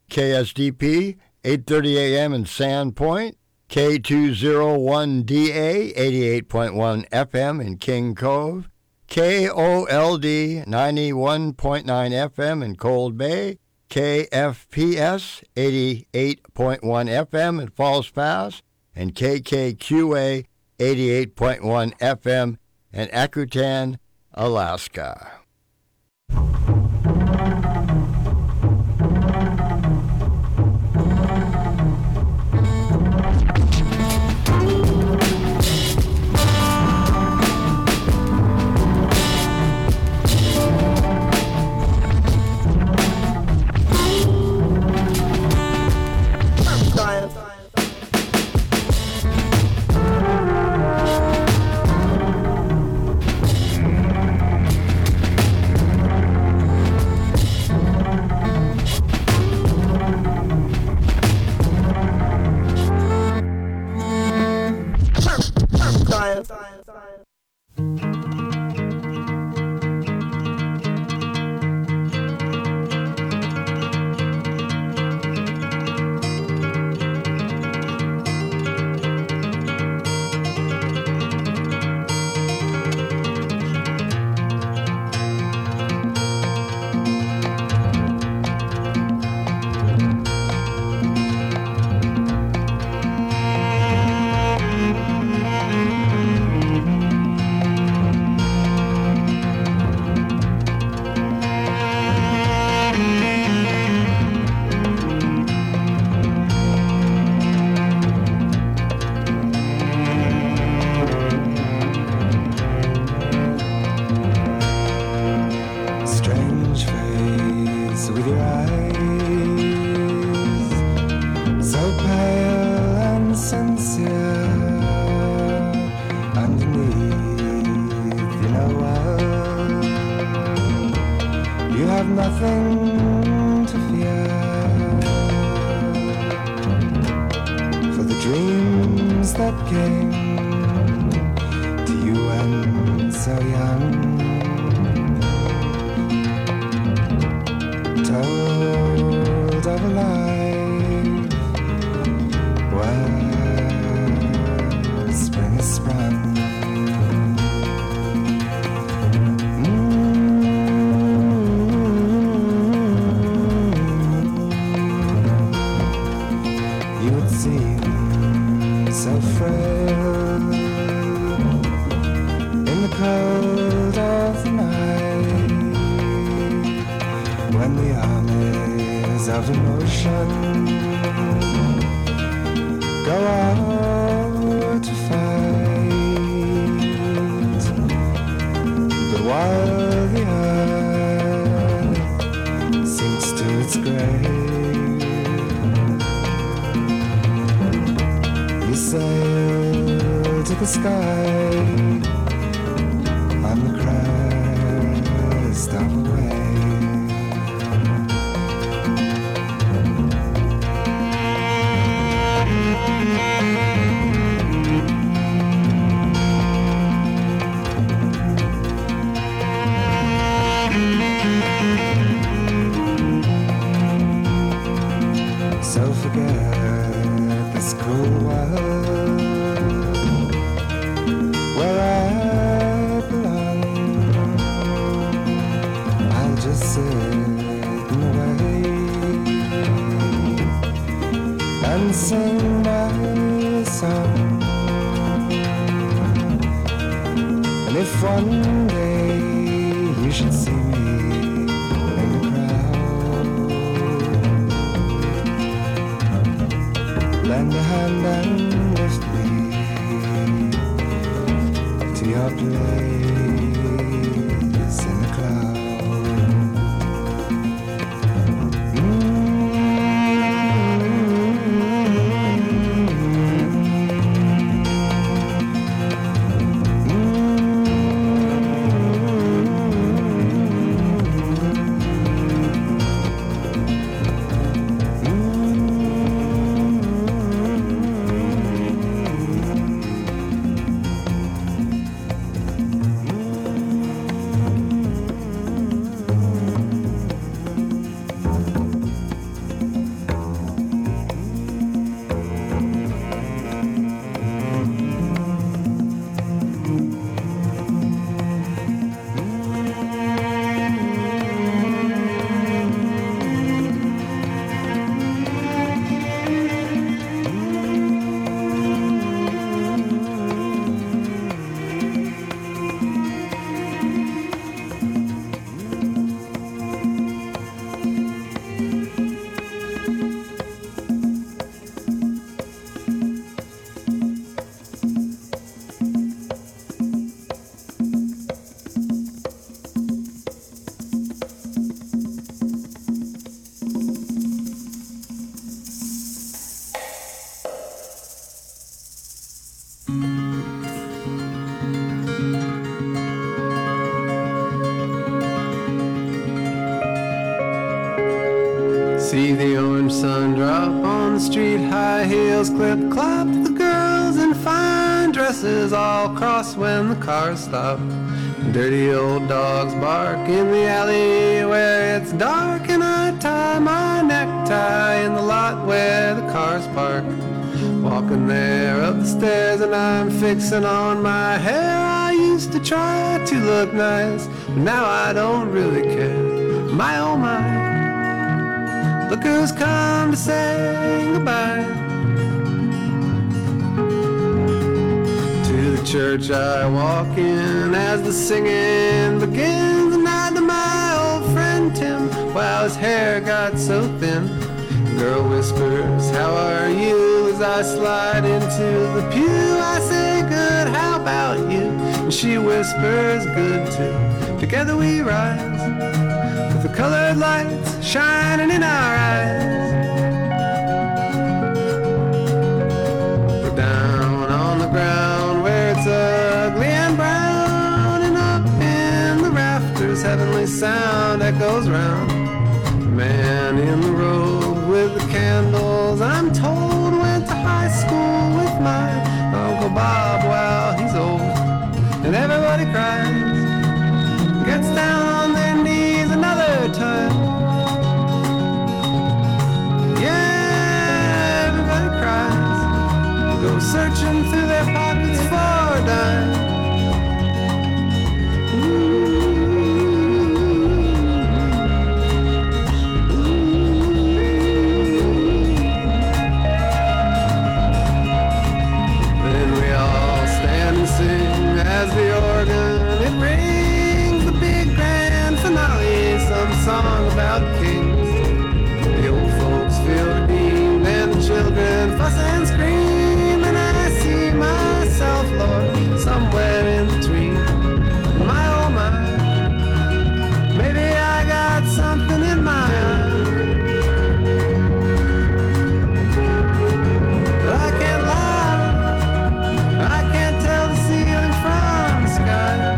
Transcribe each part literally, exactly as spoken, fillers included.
K S D P, eight thirty a.m. in Sandpoint, K two oh one D A, eighty-eight point one F M in King Cove, K O L D, ninety-one point nine F M in Cold Bay, K F P S, eighty-eight point one F M in Falls Pass, and K K Q A, eighty-eight point one F M in Akutan, Alaska. See the orange sun drop on the street, high heels clip clop, the girls in fine dresses all cross when the cars stop. Dirty old dogs bark in the alley where it's dark, and I tie my necktie in the lot where the cars park. Walking there up the stairs and I'm fixing on my hair. I used to try to look nice, but now I don't really care. My oh my, look who's come to say goodbye. To the church I walk in as the singing begins, and I to my old friend Tim, wow, his hair got so thin. Girl whispers, how are you, as I slide into the pew. I say, good, how about you? And she whispers, good too. Together we rise, with the colored lights shining in our eyes. We're down on the ground where it's ugly and brown, and up in the rafters heavenly sound echoes round. The man in the robe with the candles, I'm told, went to high school with my Uncle Bob. Wow, he's old, and everybody cries, gets down on their knees another time. Yeah, everybody cries, go searching through their pockets for a dime. As the organ, it rings the big grand finale, some song about kings. The old folks feel redeemed and the children fuss and scream, and I see myself, Lord, somewhere in between. My oh my, maybe I got something in my eye. But I can't lie, I can't tell the ceiling from the sky.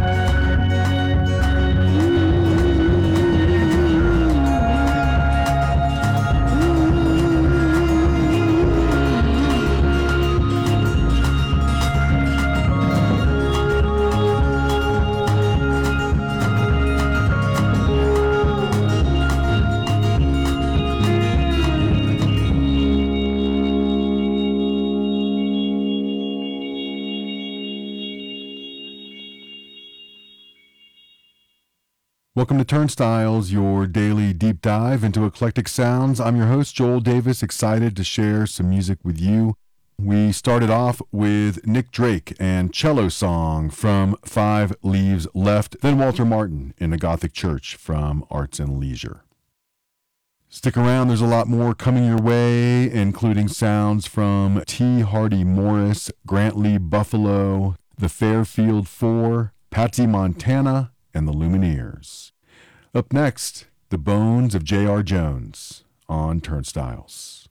Welcome to Turnstiles, your daily deep dive into eclectic sounds. I'm your host, Joel Davis, excited to share some music with you. We started off with Nick Drake and Cello Song from Five Leaves Left, then Walter Martin in a Gothic Church from Arts and Leisure. Stick around, there's a lot more coming your way, including sounds from T. Hardy Morris, Grant Lee Buffalo, the Fairfield Four, Patsy Montana, and the Lumineers. Up next, The Bones of J R. Jones on Turnstiles.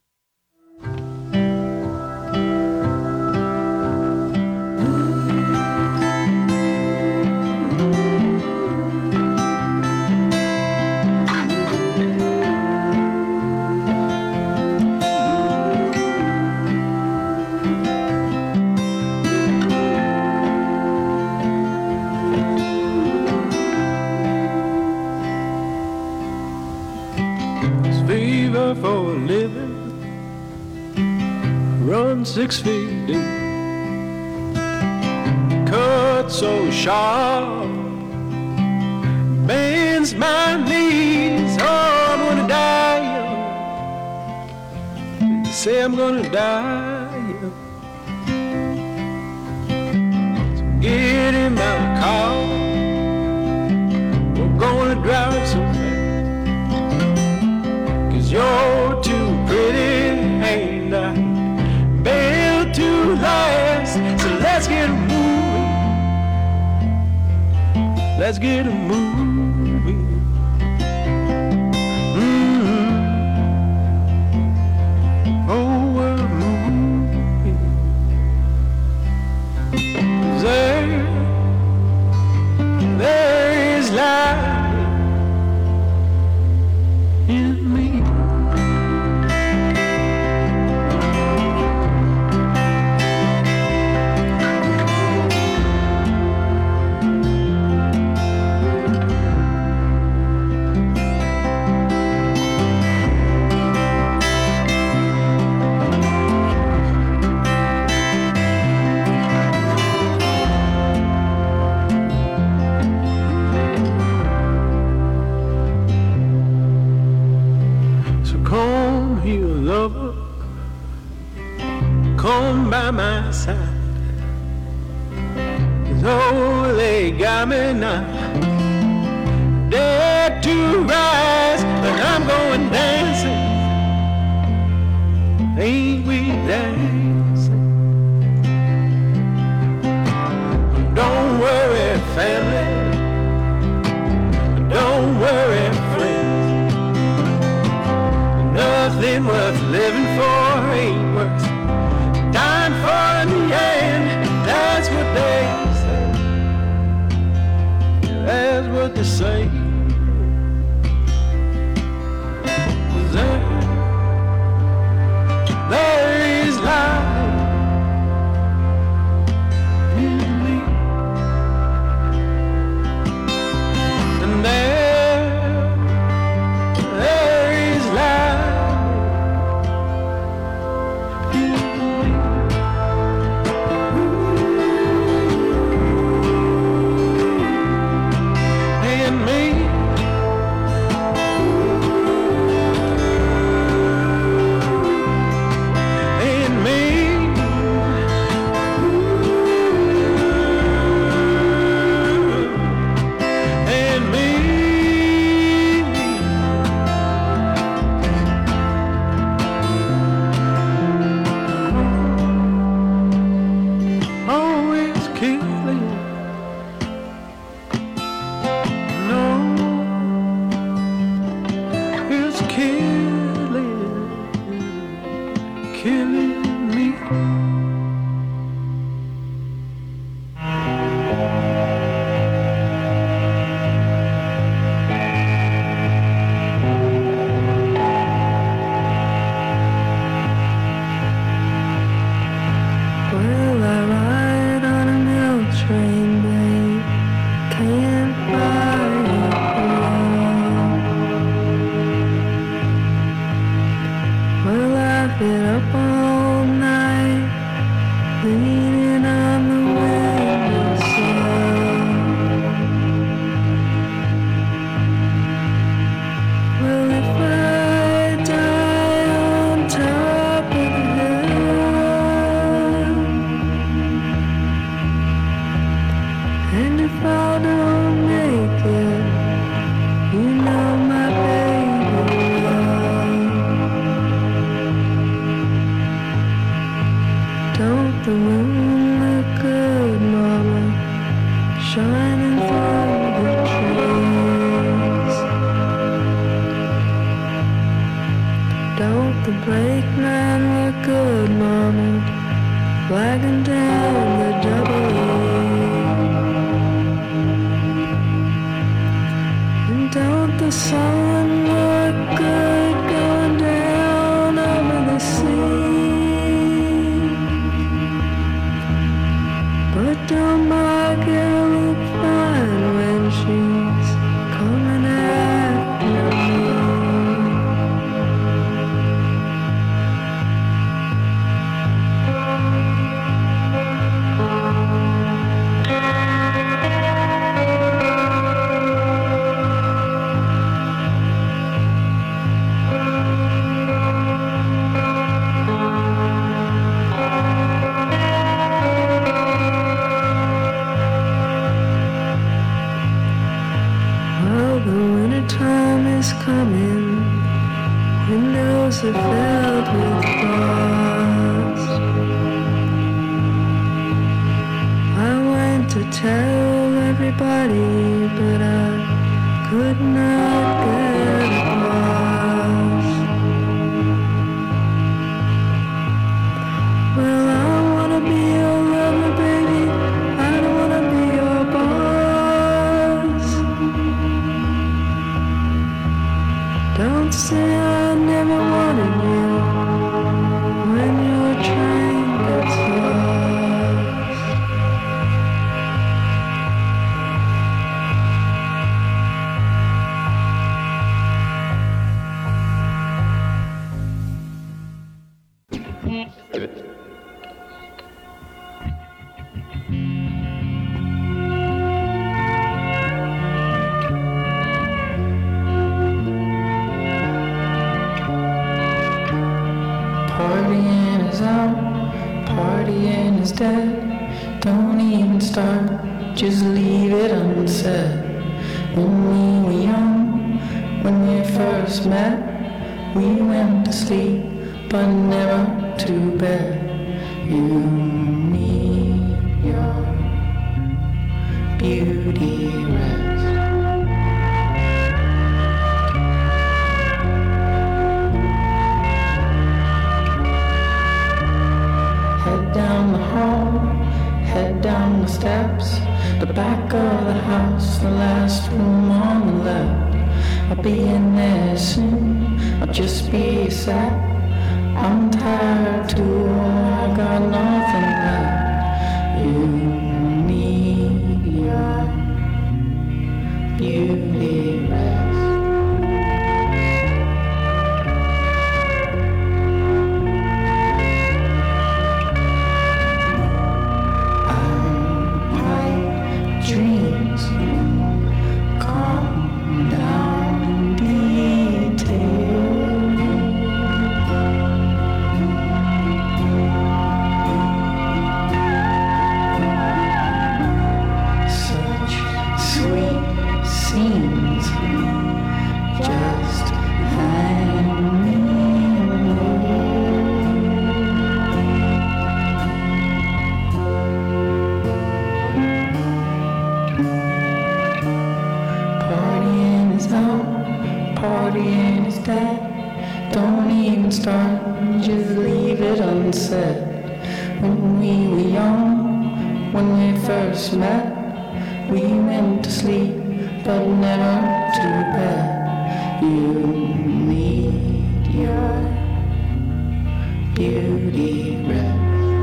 For a living, run six feet deep, cut so sharp, bends my knees. Oh, I'm gonna die young. They say I'm gonna die young. So get in my car, we're gonna drive so fast. You're too pretty, ain't I? Built to last, so let's get a moving. Let's get a moving. Mm-hmm. Oh, we're moving. There, there is life in me. Come here, lover, come by my side. Though they got me now, dare to rise, but I'm going dancing. Ain't we dancing? Don't worry, family. Don't worry, friends. Nothing worth living for ain't worth dying for in the end. That's what they say. That's what they say. There, there is life in me, and there, there is life in me. In me. Partying is out, partying is dead. Don't even start, just leave it unsaid. When we were young, when we first met, we went to sleep, but never to bed. You need your beauty rest. Head down the hall, head down the steps, the back of the house, the last room on the left. I'll be in there soon, I'll just be a sec. I'm tired too, I got nothing left. You need your beauty rest. Dreams calm down detail. Such sweet scenes just hang me partying is dead. Don't even start, just leave it unsaid. When we were young, when we first met, we went to sleep, but never to bed. You need your beauty rest.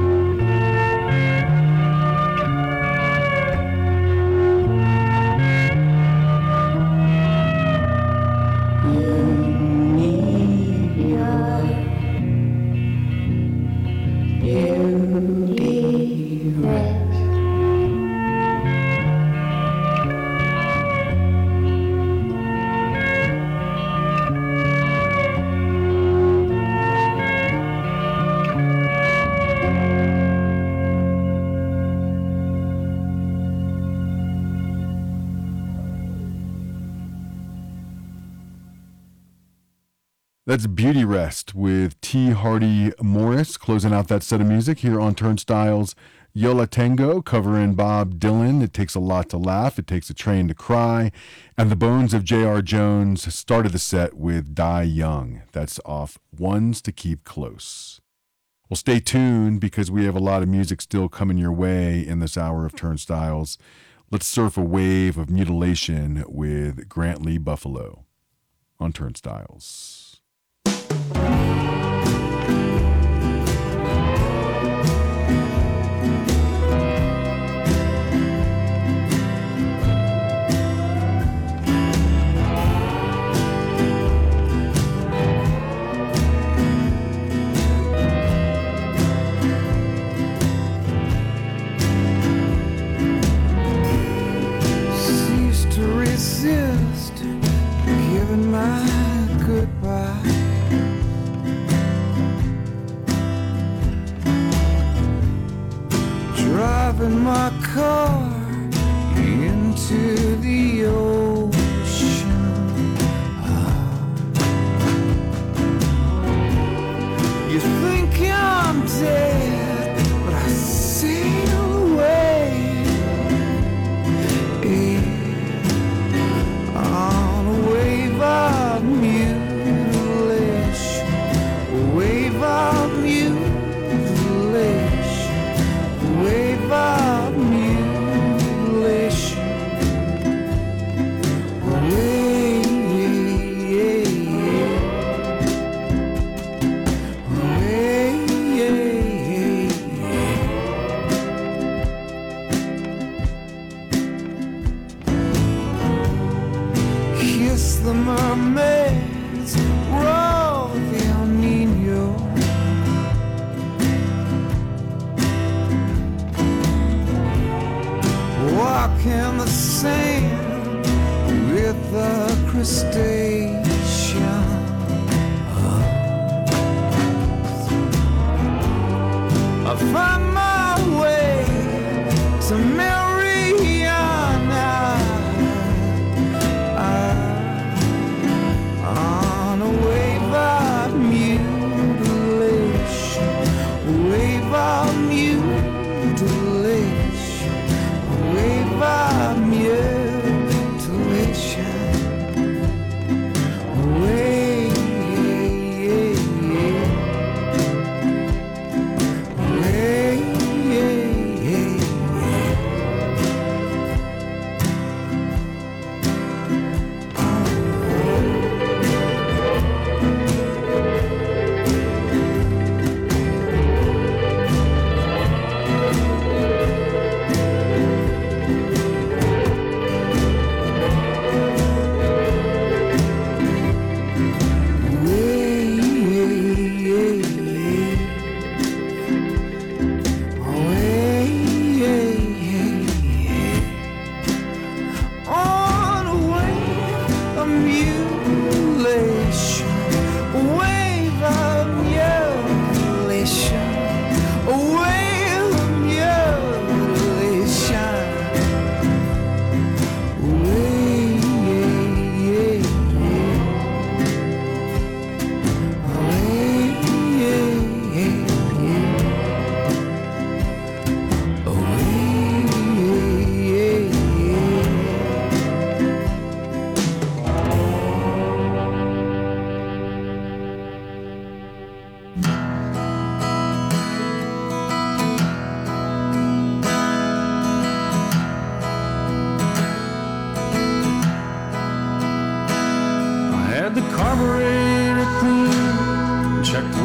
That's Beauty Rest with T. Hardy Morris closing out that set of music here on Turnstiles. Yo La Tengo covering Bob Dylan. It takes a lot to laugh. It takes a train to cry. And the Bones of J R. Jones started the set with Die Young. That's off Ones to Keep Close. Well, stay tuned because we have a lot of music still coming your way in this hour of Turnstiles. Let's surf a wave of mutilation with Grant Lee Buffalo on Turnstiles. Cease to resist, giving my goodbye. Driving my car into the ocean. Ah. You think I'm dead, but I sail away. Eh. On a wave of mutilation, a wave of mutilation. Wave of mutilation. Way, way, Kiss the mermaids, roll the El Nino. Walk in the sand with the crustacean.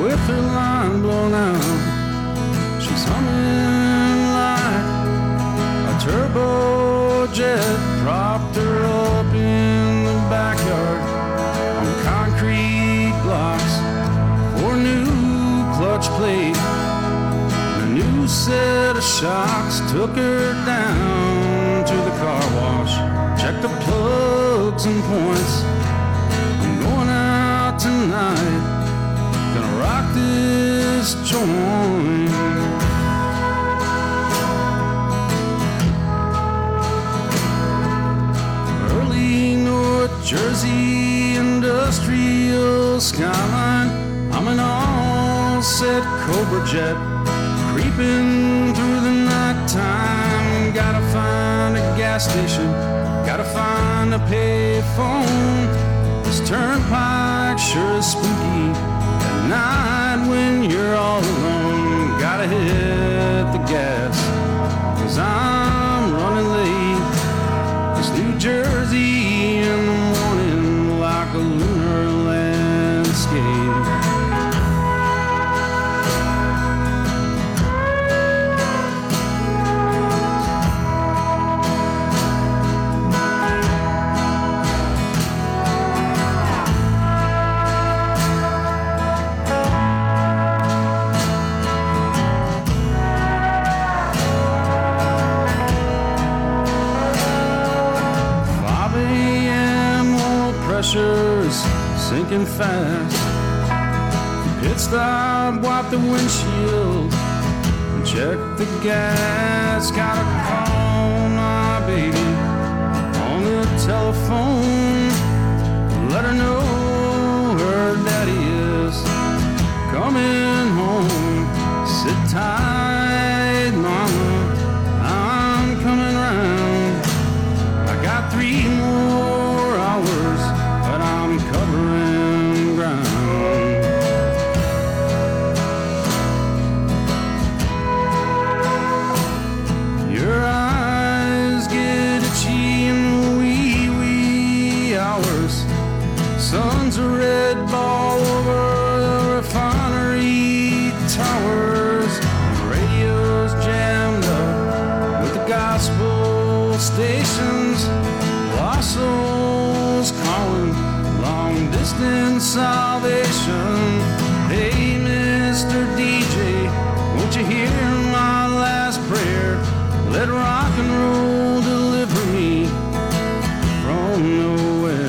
with her line blown out. She's humming like a turbojet, propped her up in the backyard on concrete blocks for a new clutch plate. A new set of shocks took her down to the car wash, checked the plugs and points. I'm going out tonight, gonna rock this joint. Early North Jersey industrial skyline, I'm an all-set Cobra jet, creeping through the nighttime. Gotta find a gas station, gotta find a payphone. This turnpike sure is spooky at night when you're all alone. Gotta hit the gas, cause I'm running late. It's New Jersey in the morning like a lunar landscape. Pressure's sinking fast. Pit stop, wipe the windshield, and check the gas. Gotta call my baby on the telephone, let her know her daddy is coming home. Sit tight, mama, I'm coming round. I got three more hours, but I'm covering ground. Your eyes get itchy in the wee, wee hours. Sun's a red ball over the refinery towers. The radio's jammed up with the gospel stations. Lost souls calling, long distance salvation. Hey, Mister D J, won't you hear my last prayer? Let rock and roll deliver me from nowhere.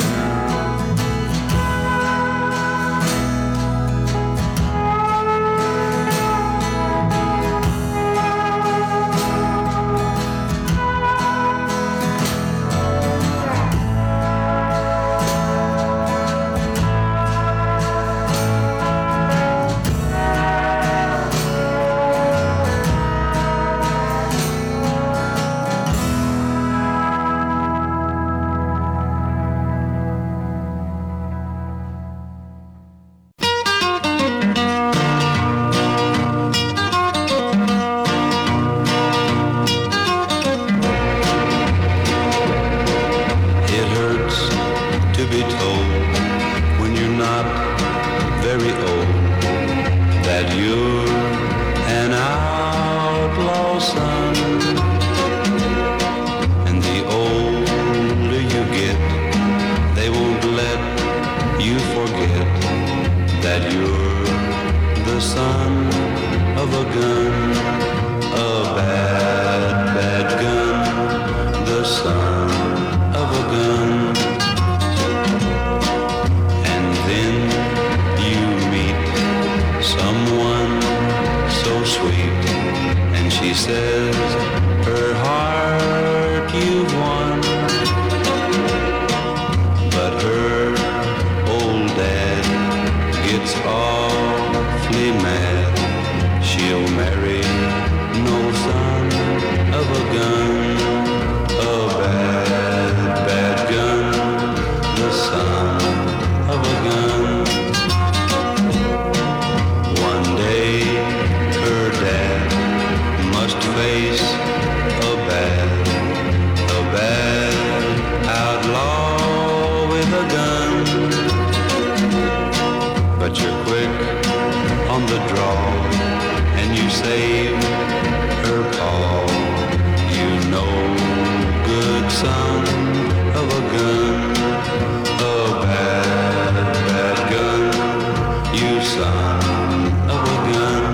save her Paul. You know, good son of a gun, a bad, bad gun, you son of a gun.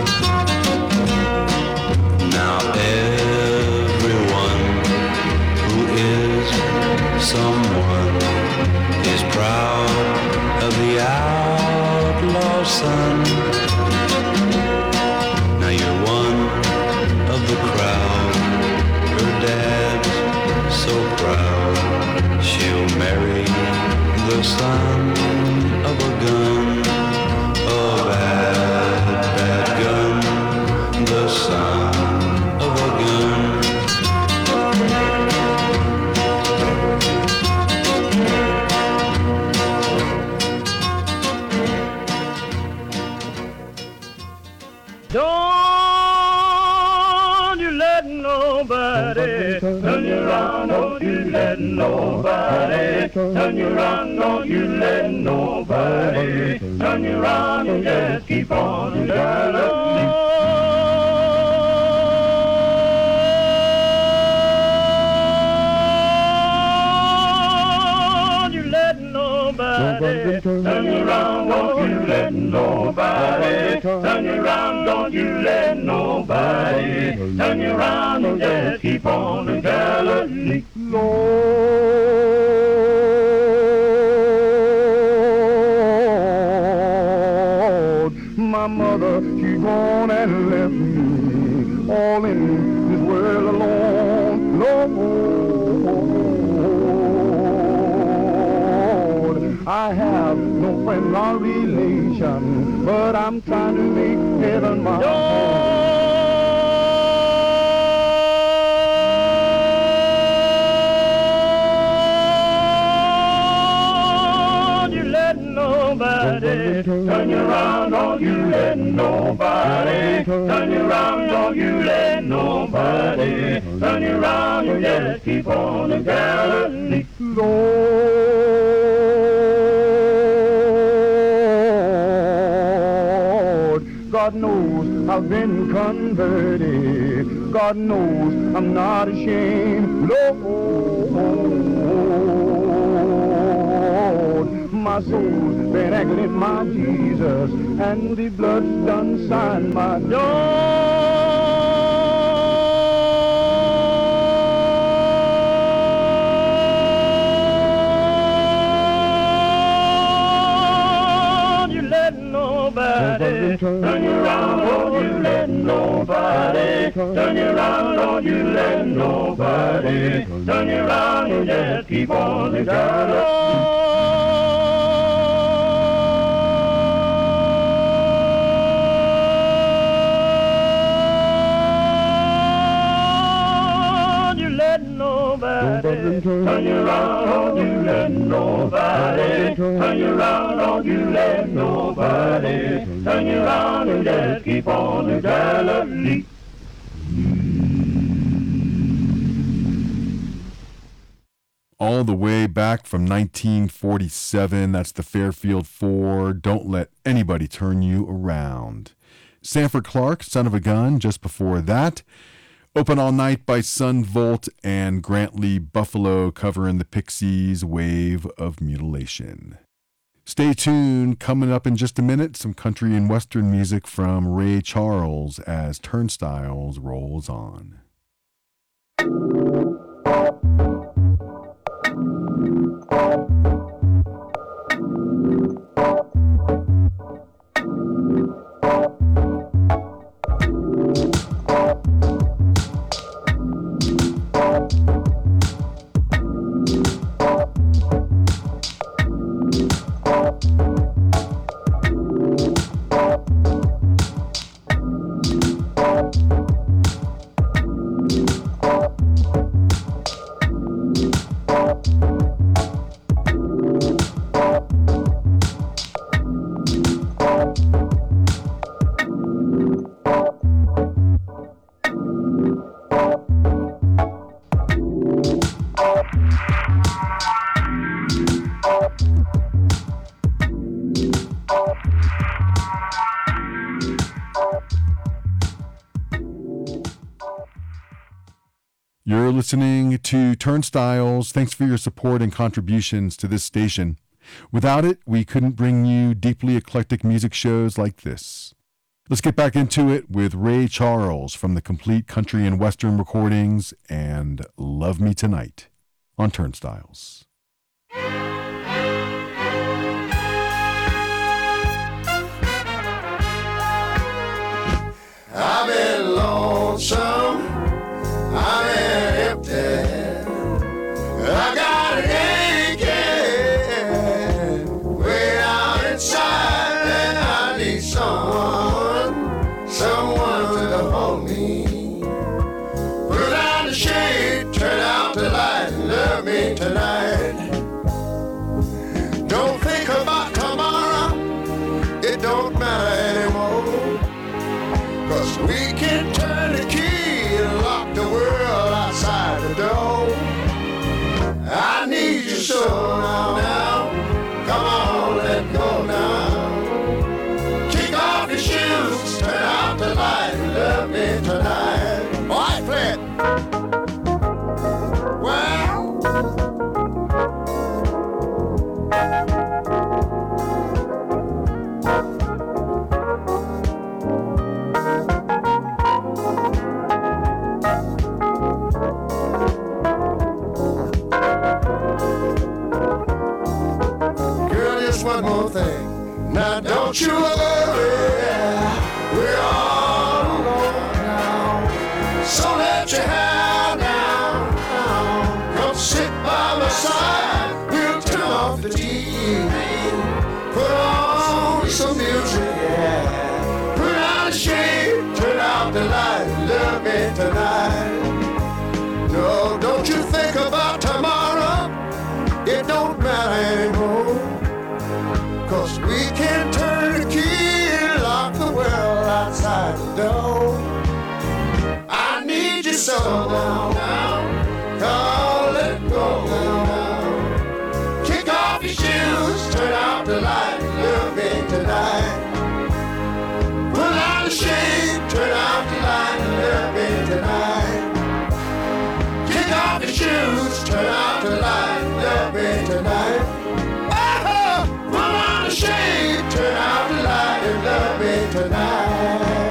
Now everyone who is someone is proud of the outlaw's son. Now you're one of the crowd, her dad's so proud. She'll marry the son of a gun, a bad, bad gun, the son of a gun. Don't you let nobody turn you around, don't you let nobody turn you around, don't you let nobody turn you around, you just keep on jealous. Nobody turn you around, don't you let nobody turn you around, don't you let nobody turn you around, and just keep on the Galilee. Lord, my mother, she gone and left me all in this world alone. Lord, I have no friend or relation, but I'm trying to make heaven my home. Nobody turn you around, don't you let nobody turn you around, don't you let nobody turn you around, you just keep on the Galilee. Lord, God knows I've been converted, God knows I'm not ashamed. Lord, my soul's been angling my Jesus, and the blood's done signed my door. Nobody turn you around, don't you let nobody turn you around, don't you let nobody turn you around, you just keep on the Galilee. Nobody turn you around, don't you let nobody turn you around, don't you let nobody turn you around, and just keep on the Galilee. All the way back from nineteen forty-seven, that's the Fairfield Four, Don't Let Anybody Turn You Around. Sanford Clark, Son of a Gun, just before that. Open All Night by Son Volt and Grantley Buffalo covering the Pixies' Wave of Mutilation. Stay tuned. Coming up in just a minute, some country and western music from Ray Charles as Turnstiles rolls on. You're listening to Turnstiles. Thanks for your support and contributions to this station. Without it, we couldn't bring you deeply eclectic music shows like this. Let's get back into it with Ray Charles from the Complete Country and Western Recordings and Love Me Tonight on Turnstiles. I've been lonesome, I've been empty, I got an aching way out inside, and I need someone, someone to hold me. Put down the shade, turn out the light, and love me tonight. Don't think about tomorrow, it don't matter anymore. Cause we can turn the key and lock the world outside the door. I need you so now, now. Come on, let go now. Kick off your shoes, turn out the light, and love me tonight. All right, play it. Well, one more thing. Now don't you worry, we're all alone now. So let your hair down, down. Come sit by my side. We'll turn off the T V, put on some music, yeah. Put on the shade, turn out the light, love me tonight. No, don't you think about tomorrow, it don't matter anymore. Cause we can turn the key and lock the world outside the door. I need you so now, now. Come let go now. Kick off your shoes, turn out the light, love me tonight. Pull out the shade, turn out the light, love me tonight. Kick off your shoes, turn out the light, love me tonight. Shade, turn out the light and love me tonight.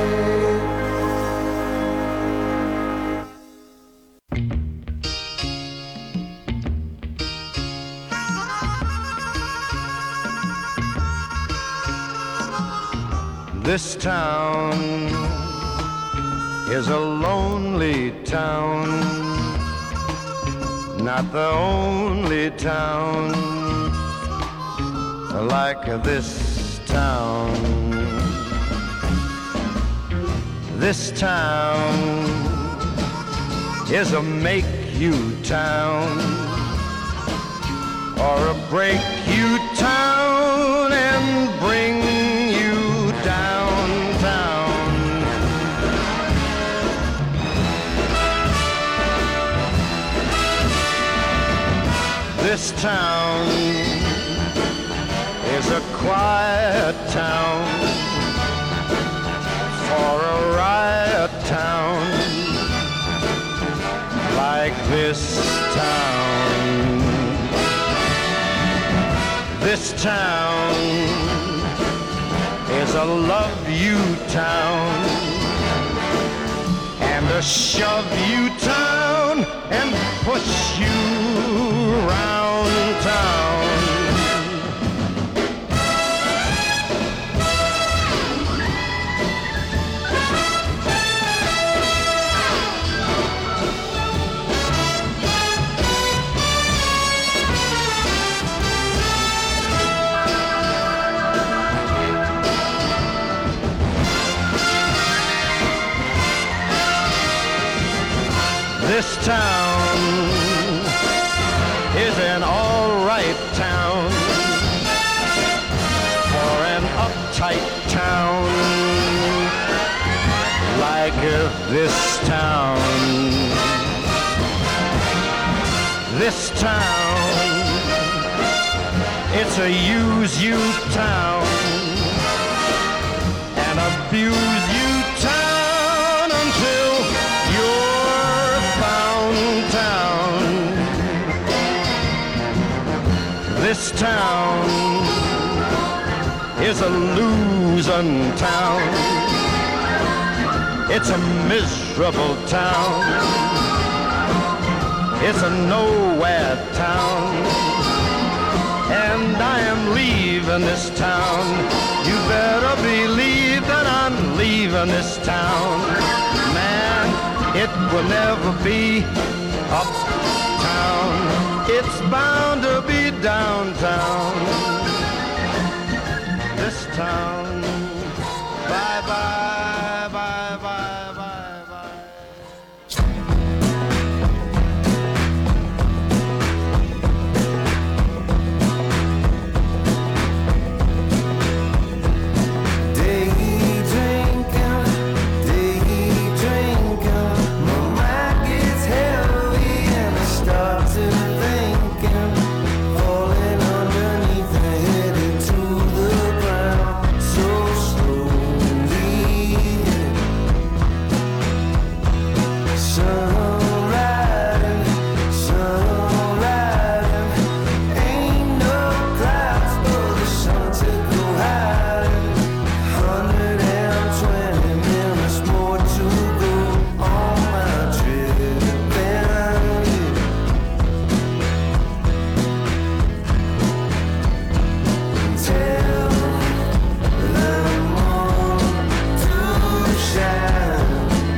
This town is a lonely town, not the only town like this town. This town is a make-you town or a break-you town and bring you downtown. This town is a quiet town for a riot town like this town. This town is a love you town and a shove you town and push you around town. This town is an all-right town for an uptight town like this town. This town, it's a use-you town, an abuse-you town until you're found. town is a losing town. It's a miserable town. It's a nowhere town. And I am leaving this town. You better believe that I'm leaving this town. Man, it will never be uptown. It's bound to be downtown. This town. Bye bye, bye bye, bye bye. Day drinking, day drinking. My mind gets heavy and I start to thinking. Falling underneath and headed to the ground so slowly. Sun riding, sun riding. Ain't no clouds for the sun to go hiding. Hundred and twenty minutes more to go on my trip. And tell the moon to shine.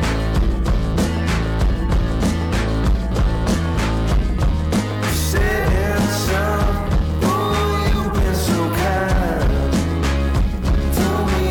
Saying some, oh, you've been so kind to me.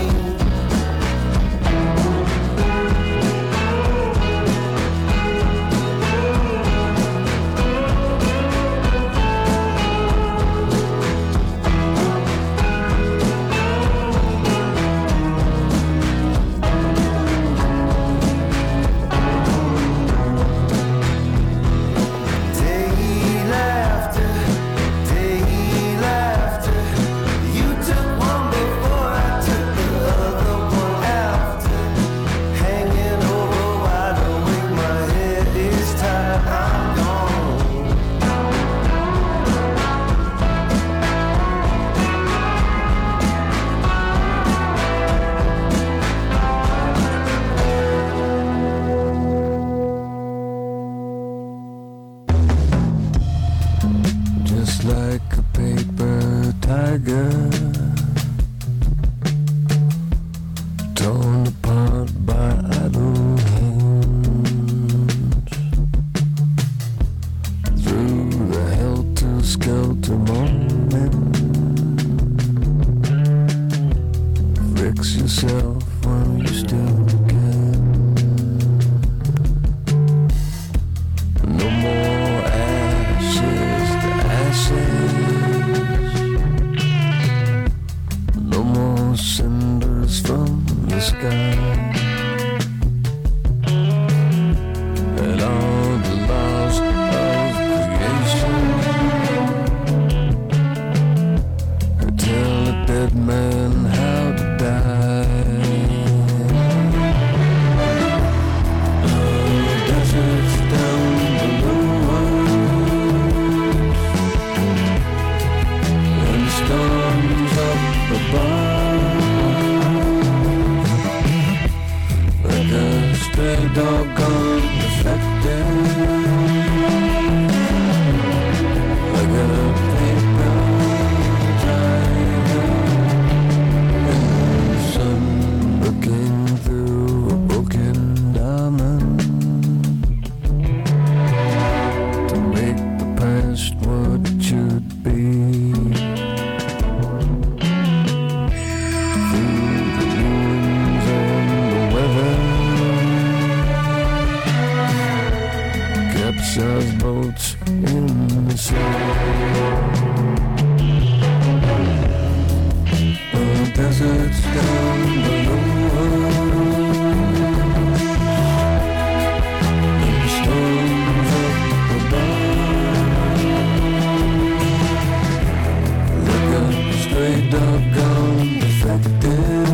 Day laughter, day laughter. You took one before I took the other one after. Hanging over wide awake, my head is tired. I'm gone. Just like a paper tiger, torn apart by idle hands. Through the helter-skelter moment, fix yourself when you still can. No more ashes to ashes. No more cinders from the sky. And all the laws of creation tell a dead man how to die. The deserts down below and the storms up above, like a stray dog gone defective, like a paper tiger in the sun, looking through a broken diamond to make the past what it should be. Through the winds and the weather, capsize boats in the sea. The deserts down below, and the storms up above, like a stray dog gone defective,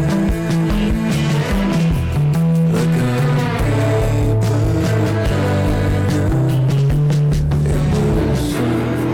like a paper tiger in the sun.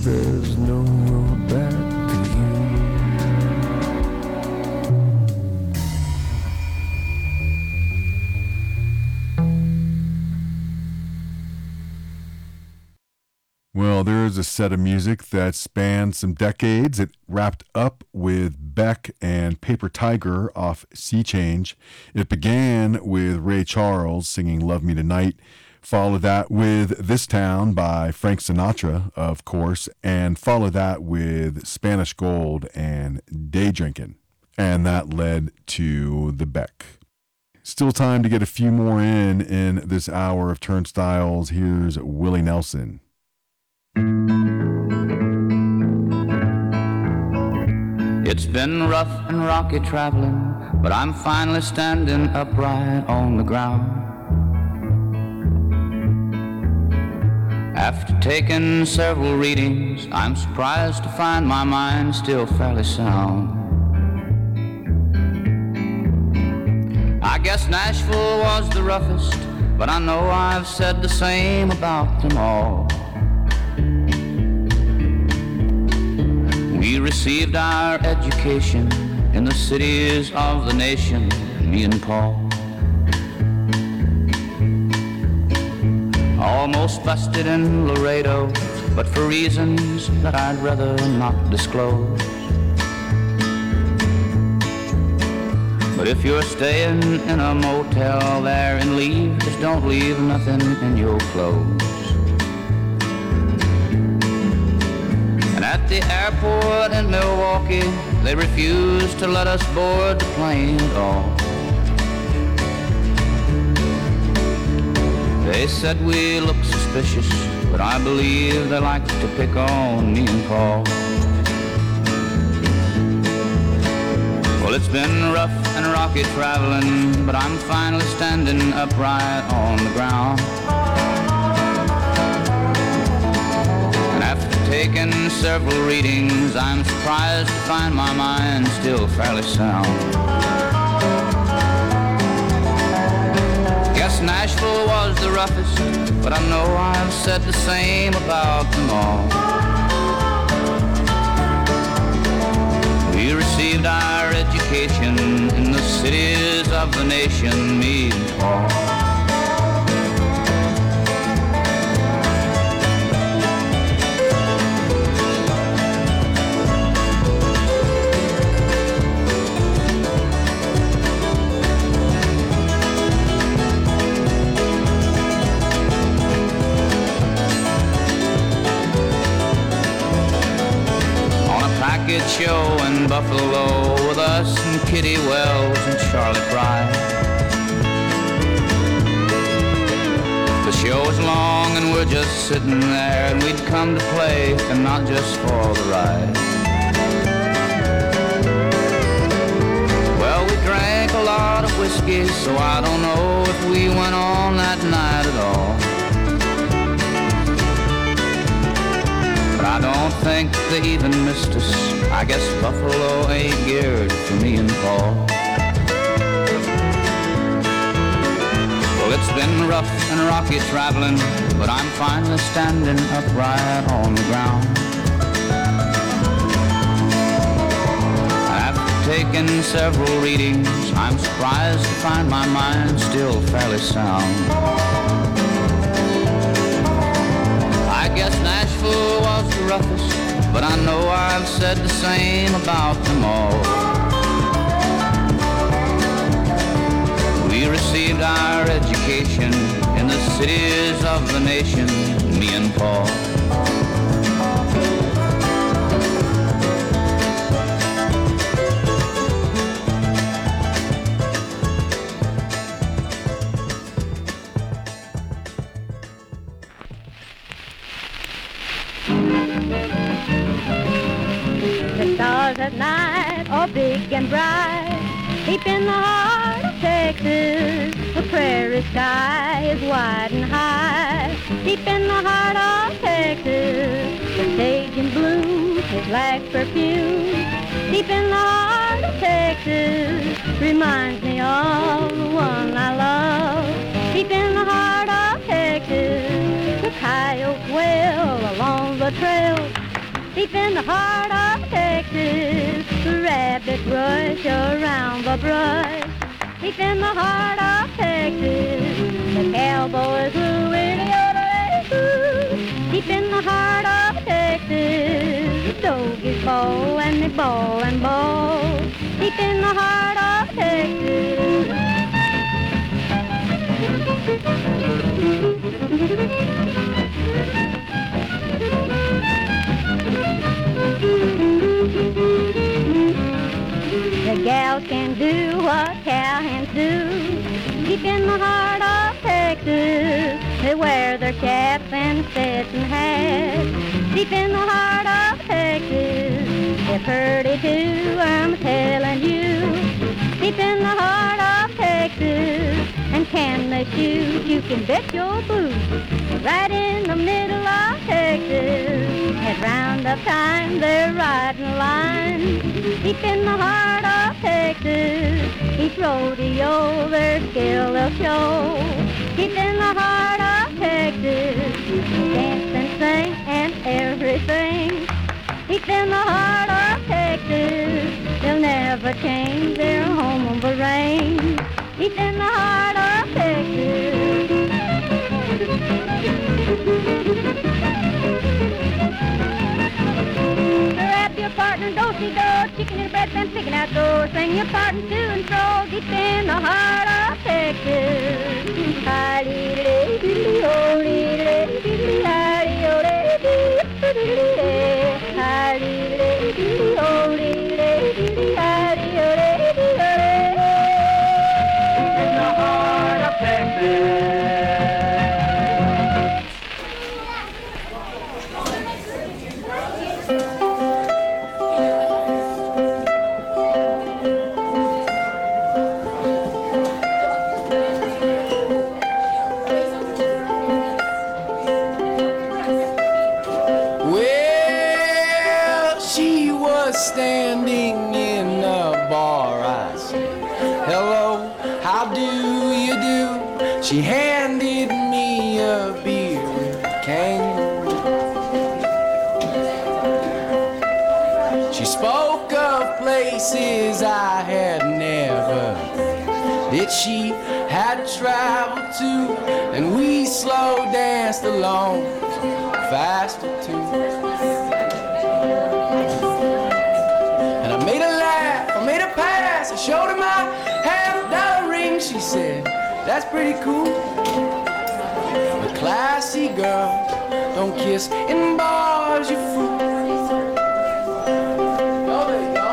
there's no road back to you. Well, there is a set of music that spans some decades. It wrapped up with Beck and Paper Tiger off Sea Change. It began with Ray Charles singing Love Me Tonight. Followed that with This Town by Frank Sinatra, of course. And followed that with Spanish Gold and Day Drinkin'. And that led to the Beck. Still time to get a few more in in this hour of Turnstiles. Here's Willie Nelson. It's been rough and rocky traveling, but I'm finally standing upright on the ground. After taking several readings, I'm surprised to find my mind still fairly sound. I guess Nashville was the roughest, but I know I've said the same about them all. We received our education in the cities of the nation, me and Paul. Almost busted in Laredo, but for reasons that I'd rather not disclose. But if you're staying in a motel there and leave, just don't leave nothing in your clothes. And at the airport in Milwaukee, they refused to let us board the plane at all. They said we looked suspicious, but I believe they liked to pick on me and Paul. Well, it's been rough and rocky traveling, but I'm finally standing upright on the ground. And after taking several readings, I'm surprised to find my mind still fairly sound. Guess Nashville was the roughest, but I know I've said the same about them all. We received our education in the cities of the nation, me and Paul. Show in Buffalo with us and Kitty Wells and Charlie Fry. The show was long and we're just sitting there, and we'd come to play and not just for the ride. Well, we drank a lot of whiskey, so I don't know if we went on that night at all. But I don't think they even missed us. I guess Buffalo ain't geared for me and Paul. Well, it's been rough and rocky traveling, but I'm finally standing upright on the ground. After taking several readings, I'm surprised to find my mind still fairly sound. I guess Nashville was the roughest, but I know I've said the same about them all. We received our education in the cities of the nation, me and Paul. At night are big and bright, deep in the heart of Texas, the prairie sky is wide and high. Deep in the heart of Texas, the sage in bloom is like perfume. Deep in the heart of Texas, reminds me of the one I love. Deep in the heart of Texas, the coyote wail along the trail. deep in the heart of Texas. The rabbit rush around the brush, deep in the heart of Texas. The cowboys who really odor, deep in the heart of Texas. The doggies bawl and they bawl and bawl, deep in the heart of Texas. The gals can do what cowhands do, deep in the heart of Texas. They wear their caps and Stetson hats, deep in the heart of Texas. They're pretty too, I'm telling you, deep in the heart of Texas. And can they shoot? You can bet your boots, right in the middle of Texas. At roundup time, they're riding a line, deep in the heart of Texas. Each rodeo, their skill they'll show, deep in the heart of Texas. Dance and sing and everything, deep in the heart of Texas. They'll never change their home on the range, deep in the heart of Texas. Grab your partner, do-si-do, chicken and bread, then picking out doors. Sing your partner to and fro, deep in the heart of Texas. Hi-dee-dee-dee-dee, oh-dee-dee-dee-dee, hi-dee-oh-dee-dee-dee, hi-dee-dee-dee-dee, oh-dee-dee-dee-dee, hi-dee-oh-dee-dee-dee. In the heart of Texas. Well, she was standing in the bar. I said, hello, how do you do? She handed me a beer can. She spoke of places I had never been, that she had traveled to, and we slow danced along, faster too. And I made her laugh, I made her pass, I showed her my half dollar ring. She said, that's pretty cool. But classy girls don't kiss in bars, you fool. Oh, there you go.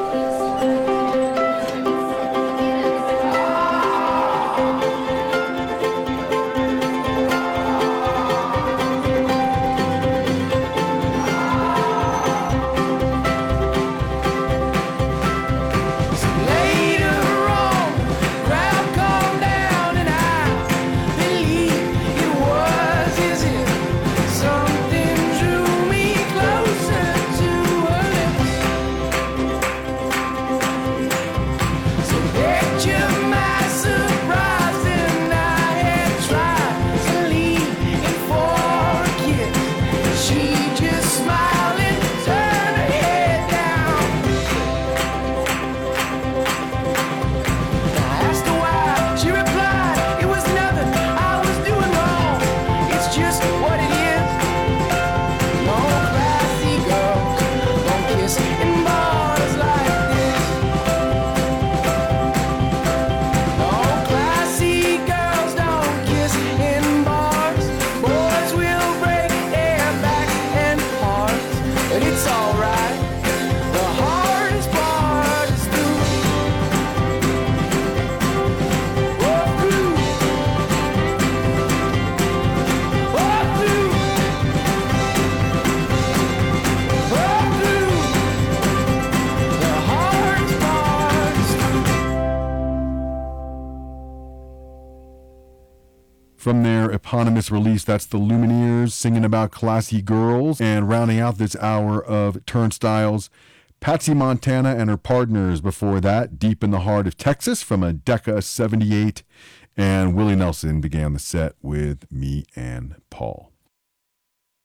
From their eponymous release, that's the Lumineers singing about classy girls. And rounding out this hour of Turnstiles, Patsy Montana and her partners. Before that, Deep in the Heart of Texas from a Decca seventy-eight. And Willie Nelson began the set with Me and Paul.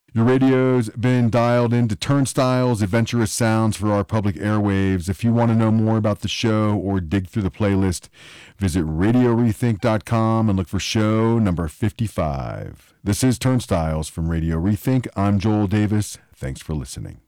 Your radio's been dialed into Turnstiles, adventurous sounds for our public airwaves. If you want to know more about the show or dig through the playlist, visit radio rethink dot com and look for show number fifty-five. This is Turnstiles from Radio Rethink. I'm Joel Davis. Thanks for listening.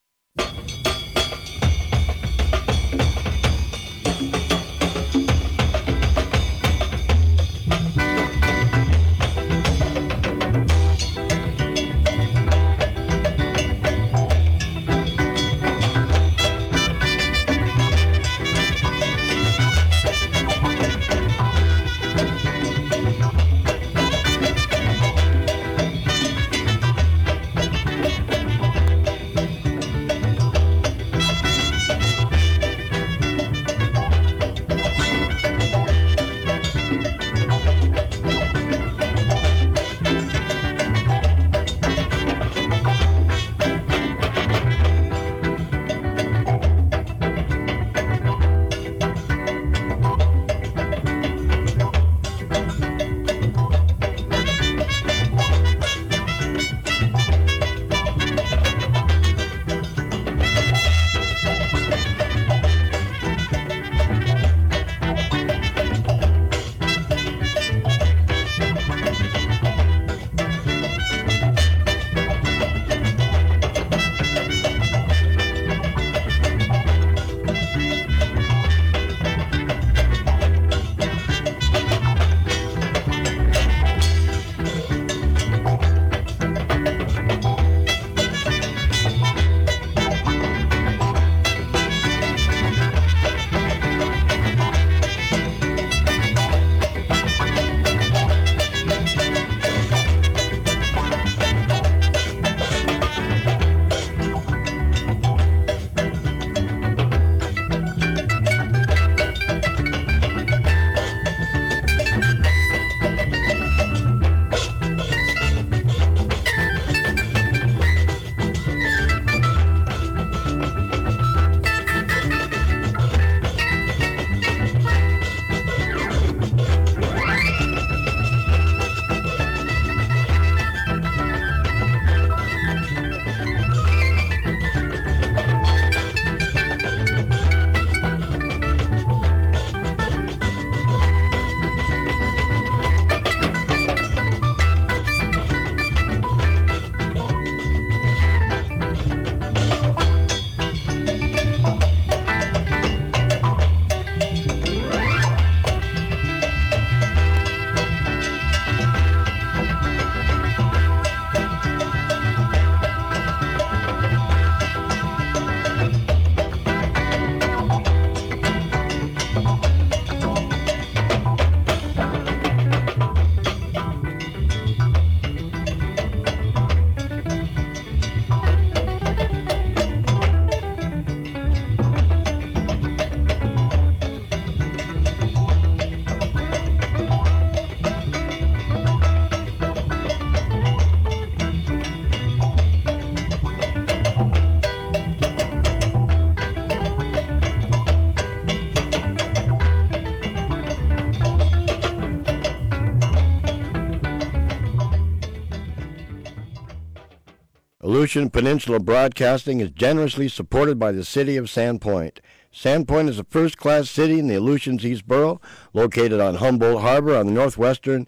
Aleutian Peninsula Broadcasting is generously supported by the City of Sandpoint. Sandpoint is a first-class city in the Aleutians East Borough, located on Humboldt Harbor on the northwestern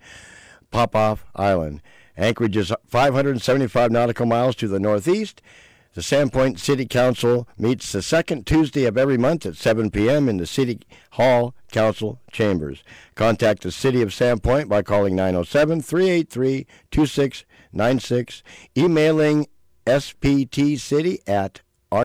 Popoff Island. Anchorage is five hundred seventy-five nautical miles to the northeast. The Sandpoint City Council meets the second Tuesday of every month at seven p.m. in the City Hall Council Chambers. Contact the City of Sandpoint by calling nine oh seven, three eight three, two six nine six, emailing s p t city at